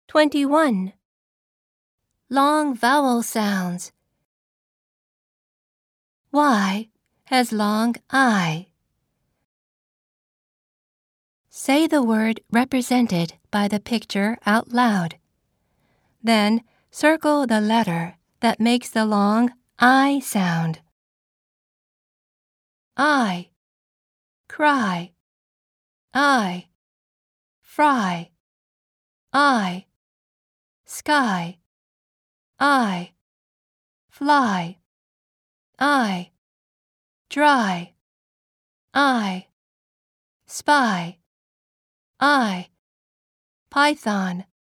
21. Long vowel sounds. Y has long I. Say the word represented by the picture out loud. Then circle the letter that makes the long I sound. I, cry. I, fry. I, sky. I, fly. I, dry. I, spy. I, python.